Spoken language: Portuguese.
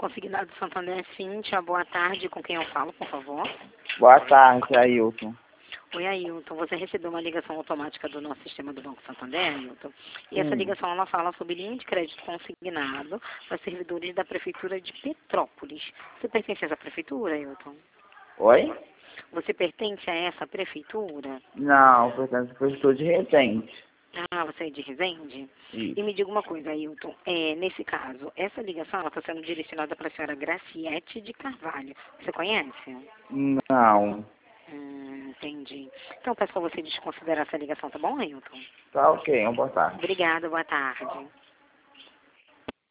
Consignado Santander, Cíntia, boa tarde. Com quem eu falo, por favor? Boa tarde, Ailton. Oi, Ailton. Você recebeu uma ligação automática do nosso sistema do Banco Santander, Ailton? E essa Sim. ligação, ela fala sobre linha de crédito consignado para servidores da Prefeitura de Petrópolis. Você pertence a essa prefeitura, Ailton? Oi? Você pertence a essa prefeitura? Não, portanto, eu estou de Resende. Ah, você é de Resende? Isso. E me diga uma coisa, Ailton. Nesse caso, essa ligação está sendo direcionada para a senhora Graciete de Carvalho. Você conhece? Não. Entendi. Então, peço para você desconsiderar essa ligação, tá bom, Ailton? Tá ok, uma boa tarde. Obrigada, boa tarde.